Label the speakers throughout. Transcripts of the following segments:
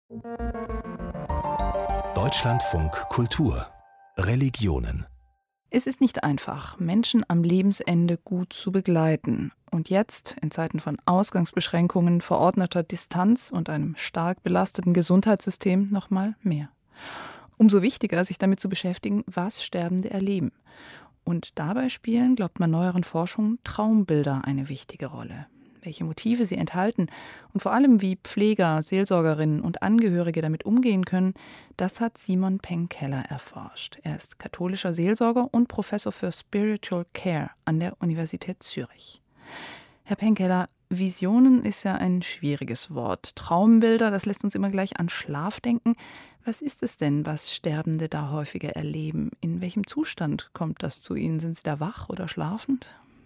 Speaker 1: Deutschlandfunk Kultur Religionen.
Speaker 2: Es ist nicht einfach, Menschen am Lebensende gut zu begleiten. Und jetzt, in Zeiten von Ausgangsbeschränkungen, verordneter Distanz und einem stark belasteten Gesundheitssystem, noch mal mehr. Umso wichtiger, sich damit zu beschäftigen, was Sterbende erleben. Und dabei spielen, glaubt man neueren Forschungen, Traumbilder eine wichtige Rolle. Welche Motive sie enthalten und vor allem wie Pfleger, Seelsorgerinnen und Angehörige damit umgehen können, das hat Simon Peng-Keller erforscht. Er ist katholischer Seelsorger und Professor für Spiritual Care an der Universität Zürich. Herr Peng-Keller, Visionen ist ja ein schwieriges Wort. Traumbilder, das lässt uns immer gleich an Schlaf denken. Was ist es denn, was Sterbende da häufiger erleben? In welchem Zustand kommt das zu ihnen? Sind sie da wach oder schlafend?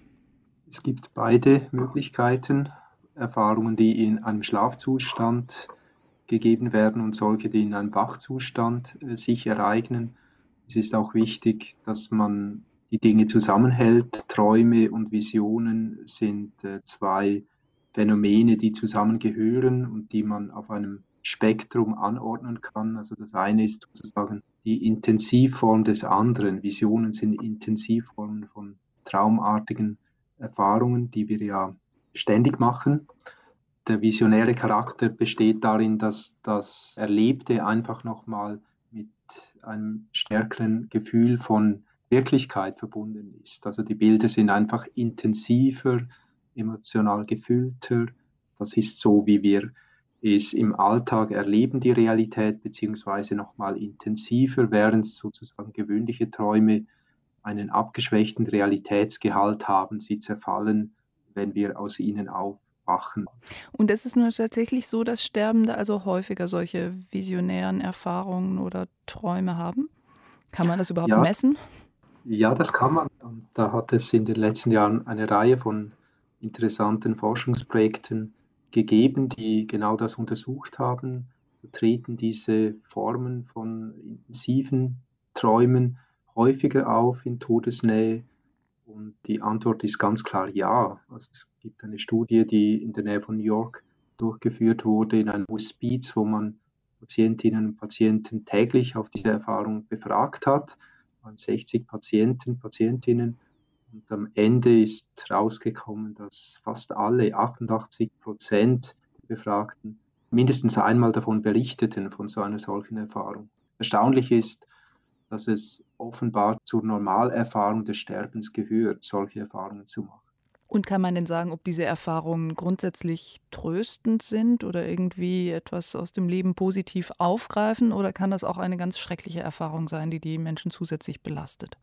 Speaker 3: Es gibt beide Möglichkeiten, Erfahrungen, die in einem Schlafzustand gegeben werden und solche, die in einem Wachzustand sich ereignen. Es ist auch wichtig, dass man die Dinge zusammenhält. Träume und Visionen sind zwei Phänomene, die zusammengehören und die man auf einem Spektrum anordnen kann. Also das eine ist sozusagen die Intensivform des anderen. Visionen sind Intensivformen von traumartigen Erfahrungen, die wir ja ständig machen. Der visionäre Charakter besteht darin, dass das Erlebte einfach nochmal mit einem stärkeren Gefühl von Wirklichkeit verbunden ist. Also die Bilder sind einfach intensiver, emotional gefüllter. Das ist so, wie wir es im Alltag erleben, die Realität, beziehungsweise nochmal intensiver, während sozusagen gewöhnliche Träume einen abgeschwächten Realitätsgehalt haben. Sie zerfallen, wenn wir aus ihnen aufwachen.
Speaker 2: Und es ist nur tatsächlich so, dass Sterbende also häufiger solche visionären Erfahrungen oder Träume haben? Kann man das überhaupt
Speaker 3: Ja,
Speaker 2: messen?
Speaker 3: ja, das kann man. Und da hat es in den letzten Jahren eine Reihe von interessanten Forschungsprojekten gegeben, die genau das untersucht haben. So treten diese Formen von intensiven Träumen häufiger auf in Todesnähe? Und die Antwort ist ganz klar ja. Also es gibt eine Studie, die in der Nähe von New York durchgeführt wurde, in einem Hospiz, wo man Patientinnen und Patienten täglich auf diese Erfahrung befragt hat. Es waren 60 Patienten, Patientinnen. Und am Ende ist rausgekommen, dass fast alle, 88% der Befragten, mindestens einmal davon berichteten, von so einer solchen Erfahrung. Erstaunlich ist, dass es offenbar zur Normalerfahrung des Sterbens gehört, solche Erfahrungen zu machen.
Speaker 2: Und kann man denn sagen, ob diese Erfahrungen grundsätzlich tröstend sind oder irgendwie etwas aus dem Leben positiv aufgreifen? Oder kann das auch eine ganz schreckliche Erfahrung sein, die die Menschen zusätzlich belastet?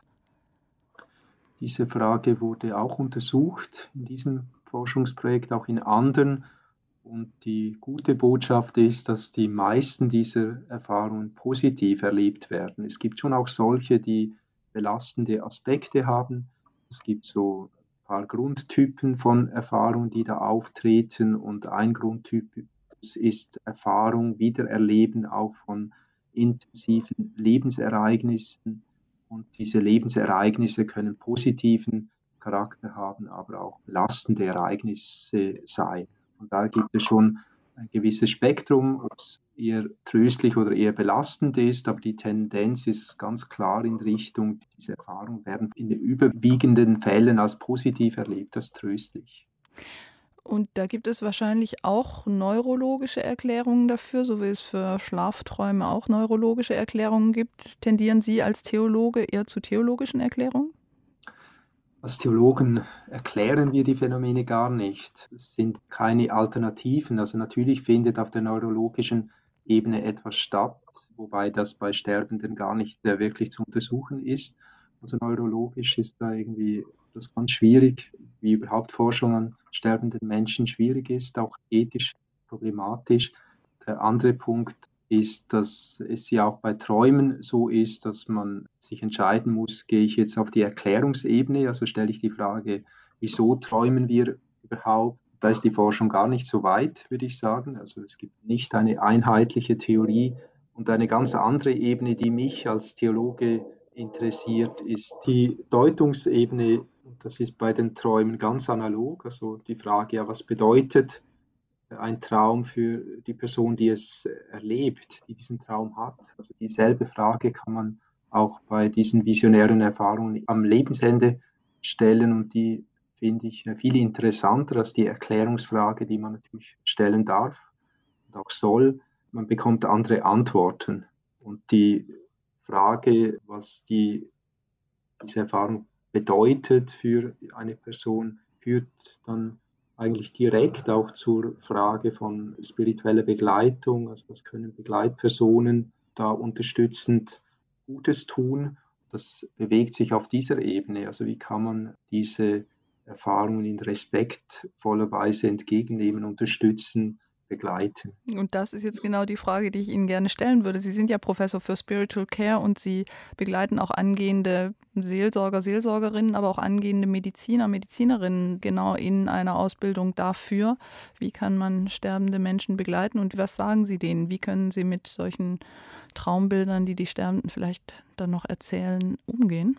Speaker 3: Diese Frage wurde auch untersucht in diesem Forschungsprojekt, auch in anderen. Und die gute Botschaft ist, dass die meisten dieser Erfahrungen positiv erlebt werden. Es gibt schon auch solche, die belastende Aspekte haben. Es gibt so ein paar Grundtypen von Erfahrungen, die da auftreten. Und ein Grundtyp ist Erfahrung, Wiedererleben auch von intensiven Lebensereignissen. Und diese Lebensereignisse können positiven Charakter haben, aber auch belastende Ereignisse sein. Und da gibt es schon ein gewisses Spektrum, ob es eher tröstlich oder eher belastend ist, aber die Tendenz ist ganz klar in Richtung, diese Erfahrungen werden in den überwiegenden Fällen als positiv erlebt, als tröstlich.
Speaker 2: Und da gibt es wahrscheinlich auch neurologische Erklärungen dafür, so wie es für Schlafträume auch neurologische Erklärungen gibt. Tendieren Sie als Theologe eher zu theologischen Erklärungen?
Speaker 3: Als Theologen erklären wir die Phänomene gar nicht. Es sind keine Alternativen. Also natürlich findet auf der neurologischen Ebene etwas statt, wobei das bei Sterbenden gar nicht wirklich zu untersuchen ist. Also neurologisch ist da irgendwie das ganz schwierig, wie überhaupt Forschung an sterbenden Menschen schwierig ist, auch ethisch problematisch. Der andere Punkt ist, dass es ja auch bei Träumen so ist, dass man sich entscheiden muss, gehe ich jetzt auf die Erklärungsebene, also stelle ich die Frage, wieso träumen wir überhaupt? Da ist die Forschung gar nicht so weit, würde ich sagen. Also es gibt nicht eine einheitliche Theorie. Und eine ganz andere Ebene, die mich als Theologe interessiert, ist die Deutungsebene. Das ist bei den Träumen ganz analog. Also die Frage, ja, was bedeutet ein Traum für die Person, die es erlebt, die diesen Traum hat. Also dieselbe Frage kann man auch bei diesen visionären Erfahrungen am Lebensende stellen und die finde ich viel interessanter als die Erklärungsfrage, die man natürlich stellen darf und auch soll. Man bekommt andere Antworten. Und die Frage, was diese Erfahrung bedeutet für eine Person, führt dann eigentlich direkt auch zur Frage von spiritueller Begleitung. Also was können Begleitpersonen da unterstützend Gutes tun? Das bewegt sich auf dieser Ebene. Also wie kann man diese Erfahrungen in respektvoller Weise entgegennehmen, unterstützen, begleiten?
Speaker 2: Und das ist jetzt genau die Frage, die ich Ihnen gerne stellen würde. Sie sind ja Professor für Spiritual Care und Sie begleiten auch angehende Seelsorger, Seelsorgerinnen, aber auch angehende Mediziner, Medizinerinnen genau in einer Ausbildung dafür. Wie kann man sterbende Menschen begleiten und was sagen Sie denen? Wie können Sie mit solchen Traumbildern, die die Sterbenden vielleicht dann noch erzählen, umgehen?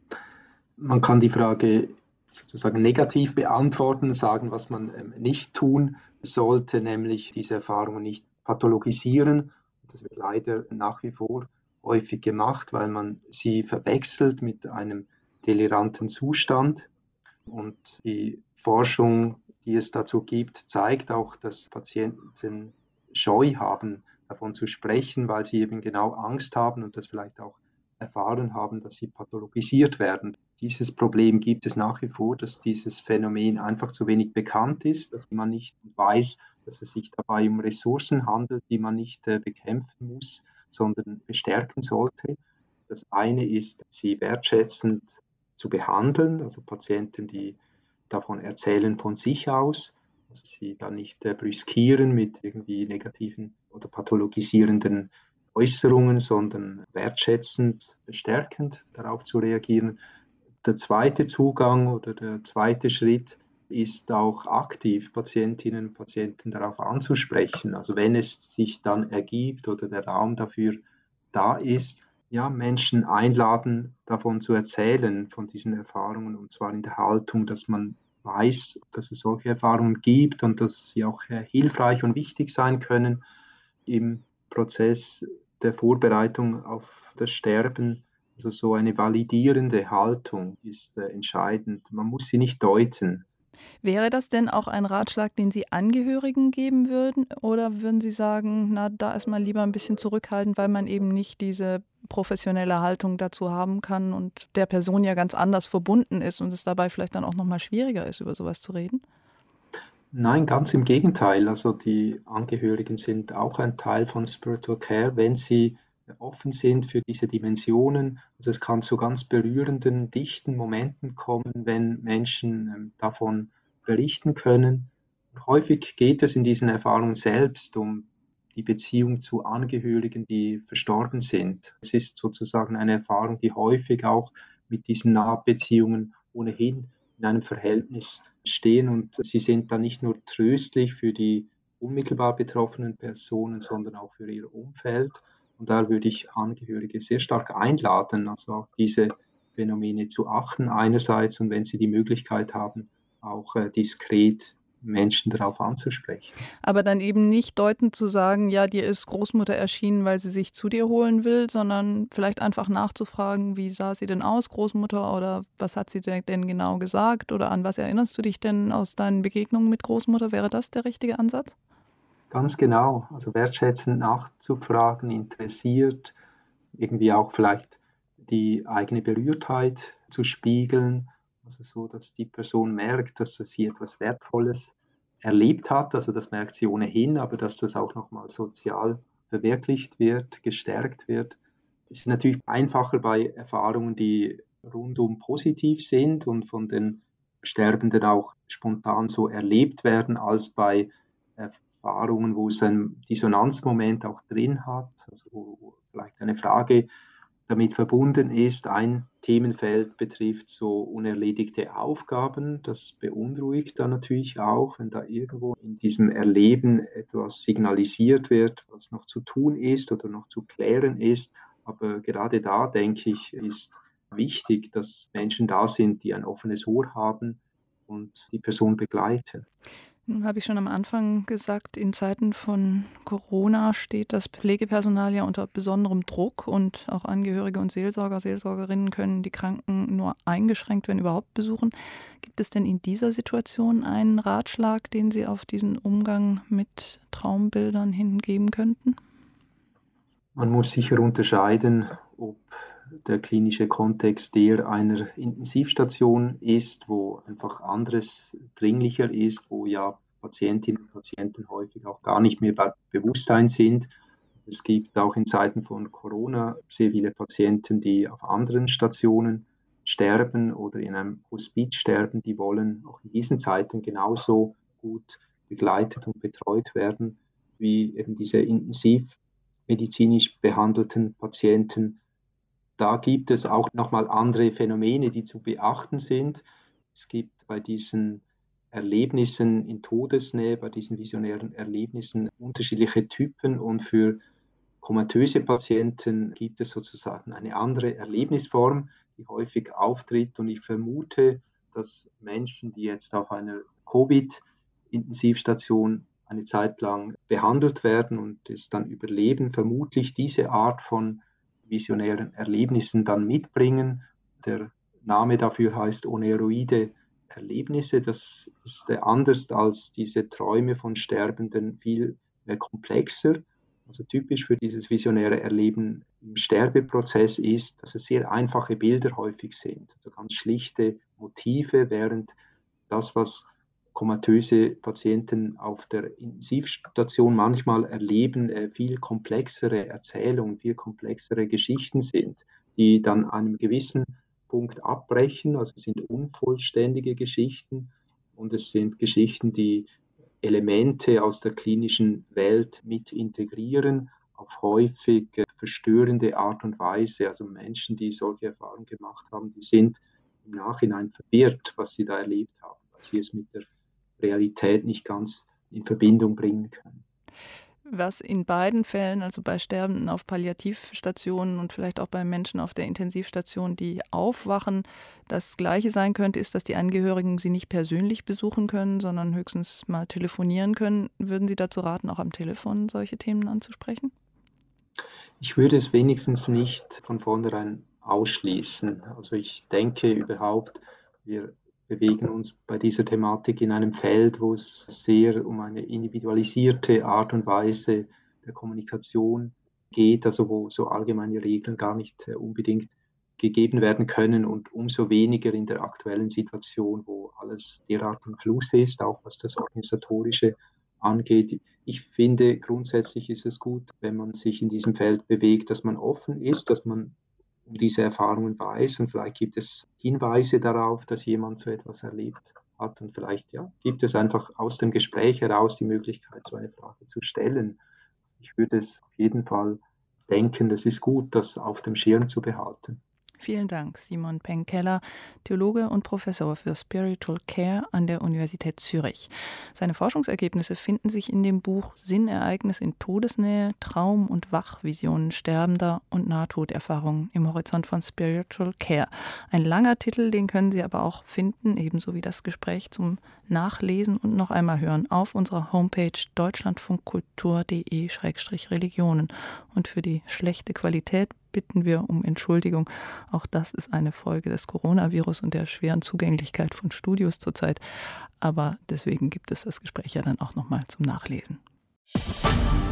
Speaker 3: Man kann die Frage sozusagen negativ beantworten, sagen, was man nicht tun sollte, nämlich diese Erfahrungen nicht pathologisieren. Das wird leider nach wie vor häufig gemacht, weil man sie verwechselt mit einem deliranten Zustand. Und die Forschung, die es dazu gibt, zeigt auch, dass Patienten Scheu haben, davon zu sprechen, weil sie eben genau Angst haben und das vielleicht auch erfahren haben, dass sie pathologisiert werden. Dieses Problem gibt es nach wie vor, dass dieses Phänomen einfach zu wenig bekannt ist, dass man nicht weiß, dass es sich dabei um Ressourcen handelt, die man nicht bekämpfen muss, sondern bestärken sollte. Das eine ist, sie wertschätzend zu behandeln, also Patienten, die davon erzählen von sich aus, also sie dann nicht brüskieren mit irgendwie negativen oder pathologisierenden Äußerungen, sondern wertschätzend, bestärkend darauf zu reagieren. Der zweite Zugang oder der zweite Schritt ist auch aktiv Patientinnen und Patienten darauf anzusprechen. Also wenn es sich dann ergibt oder der Raum dafür da ist, ja, Menschen einladen, davon zu erzählen, von diesen Erfahrungen, und zwar in der Haltung, dass man weiß, dass es solche Erfahrungen gibt und dass sie auch hilfreich und wichtig sein können im Prozess der Vorbereitung auf das Sterben. Also so eine validierende Haltung ist entscheidend. Man muss sie nicht deuten.
Speaker 2: Wäre das denn auch ein Ratschlag, den Sie Angehörigen geben würden? Oder würden Sie sagen, na, da ist man lieber ein bisschen zurückhaltend, weil man eben nicht diese professionelle Haltung dazu haben kann und der Person ja ganz anders verbunden ist und es dabei vielleicht dann auch nochmal schwieriger ist, über sowas zu reden?
Speaker 3: Nein, ganz im Gegenteil. Also die Angehörigen sind auch ein Teil von Spiritual Care, wenn sie offen sind für diese Dimensionen. Also es kann zu ganz berührenden, dichten Momenten kommen, wenn Menschen davon berichten können. Häufig geht es in diesen Erfahrungen selbst um die Beziehung zu Angehörigen, die verstorben sind. Es ist sozusagen eine Erfahrung, die häufig auch mit diesen Nahbeziehungen ohnehin in einem Verhältnis stehen und sie sind dann nicht nur tröstlich für die unmittelbar betroffenen Personen, sondern auch für ihr Umfeld. Und da würde ich Angehörige sehr stark einladen, also auf diese Phänomene zu achten einerseits und wenn sie die Möglichkeit haben, auch diskret Menschen darauf anzusprechen.
Speaker 2: Aber dann eben nicht deutend zu sagen, ja, dir ist Großmutter erschienen, weil sie sich zu dir holen will, sondern vielleicht einfach nachzufragen, wie sah sie denn aus, Großmutter, oder was hat sie denn genau gesagt oder an was erinnerst du dich denn aus deinen Begegnungen mit Großmutter? Wäre das der richtige Ansatz?
Speaker 3: Ganz genau, also wertschätzend nachzufragen, interessiert, irgendwie auch vielleicht die eigene Berührtheit zu spiegeln, also so, dass die Person merkt, dass sie etwas Wertvolles erlebt hat, also das merkt sie ohnehin, aber dass das auch nochmal sozial verwirklicht wird, gestärkt wird. Es ist natürlich einfacher bei Erfahrungen, die rundum positiv sind und von den Sterbenden auch spontan so erlebt werden, als bei Erfahrungen, wo es einen Dissonanzmoment auch drin hat, also wo vielleicht eine Frage damit verbunden ist. Ein Themenfeld betrifft so unerledigte Aufgaben. Das beunruhigt dann natürlich auch, wenn da irgendwo in diesem Erleben etwas signalisiert wird, was noch zu tun ist oder noch zu klären ist. Aber gerade da, denke ich, ist wichtig, dass Menschen da sind, die ein offenes Ohr haben und die Person begleiten.
Speaker 2: Nun habe ich schon am Anfang gesagt, in Zeiten von Corona steht das Pflegepersonal ja unter besonderem Druck und auch Angehörige und Seelsorger, Seelsorgerinnen können die Kranken nur eingeschränkt, wenn überhaupt, besuchen. Gibt es denn in dieser Situation einen Ratschlag, den Sie auf diesen Umgang mit Traumbildern hingeben könnten?
Speaker 3: Man muss sicher unterscheiden, ob der klinische Kontext der einer Intensivstation ist, wo einfach anderes dringlicher ist, wo ja Patientinnen und Patienten häufig auch gar nicht mehr bei Bewusstsein sind. Es gibt auch in Zeiten von Corona sehr viele Patienten, die auf anderen Stationen sterben oder in einem Hospiz sterben. Die wollen auch in diesen Zeiten genauso gut begleitet und betreut werden wie eben diese intensivmedizinisch behandelten Patienten. Da gibt es auch nochmal andere Phänomene, die zu beachten sind. Es gibt bei diesen Erlebnissen in Todesnähe, bei diesen visionären Erlebnissen unterschiedliche Typen und für komatöse Patienten gibt es sozusagen eine andere Erlebnisform, die häufig auftritt. Und ich vermute, dass Menschen, die jetzt auf einer Covid-Intensivstation eine Zeit lang behandelt werden und es dann überleben, vermutlich diese Art von visionären Erlebnissen dann mitbringen. Der Name dafür heißt oneroide Erlebnisse. Das ist anders als diese Träume von Sterbenden, viel komplexer. Also typisch für dieses visionäre Erleben im Sterbeprozess ist, dass es sehr einfache Bilder häufig sind, also ganz schlichte Motive, während das, was komatöse Patienten auf der Intensivstation manchmal erleben, viel komplexere Erzählungen, viel komplexere Geschichten sind, die dann an einem gewissen Punkt abbrechen. Also es sind unvollständige Geschichten und es sind Geschichten, die Elemente aus der klinischen Welt mit integrieren, auf häufig verstörende Art und Weise. Also Menschen, die solche Erfahrungen gemacht haben, die sind im Nachhinein verwirrt, was sie da erlebt haben, weil sie es mit der Realität nicht ganz in Verbindung bringen können.
Speaker 2: Was in beiden Fällen, also bei Sterbenden auf Palliativstationen und vielleicht auch bei Menschen auf der Intensivstation, die aufwachen, das Gleiche sein könnte, ist, dass die Angehörigen sie nicht persönlich besuchen können, sondern höchstens mal telefonieren können. Würden Sie dazu raten, auch am Telefon solche Themen anzusprechen?
Speaker 3: Ich würde es wenigstens nicht von vornherein ausschließen. Also ich denke überhaupt, wir bewegen uns bei dieser Thematik in einem Feld, wo es sehr um eine individualisierte Art und Weise der Kommunikation geht, also wo so allgemeine Regeln gar nicht unbedingt gegeben werden können und umso weniger in der aktuellen Situation, wo alles derart im Fluss ist, auch was das Organisatorische angeht. Ich finde, grundsätzlich ist es gut, wenn man sich in diesem Feld bewegt, dass man offen ist, dass man um diese Erfahrungen weiß und vielleicht gibt es Hinweise darauf, dass jemand so etwas erlebt hat und vielleicht gibt es einfach aus dem Gespräch heraus die Möglichkeit, so eine Frage zu stellen. Ich würde es auf jeden Fall denken, das ist gut, das auf dem Schirm zu behalten.
Speaker 2: Vielen Dank, Simon Penkeller, Theologe und Professor für Spiritual Care an der Universität Zürich. Seine Forschungsergebnisse finden sich in dem Buch Sinnereignis in Todesnähe, Traum- und Wachvisionen Sterbender und Nahtoderfahrungen im Horizont von Spiritual Care. Ein langer Titel, den können Sie aber auch finden, ebenso wie das Gespräch zum Nachlesen und noch einmal hören auf unserer Homepage deutschlandfunkkultur.de/religionen. Und für die schlechte Qualität bitten wir um Entschuldigung. Auch das ist eine Folge des Coronavirus und der schweren Zugänglichkeit von Studios zurzeit. Aber deswegen gibt es das Gespräch ja dann auch nochmal zum Nachlesen.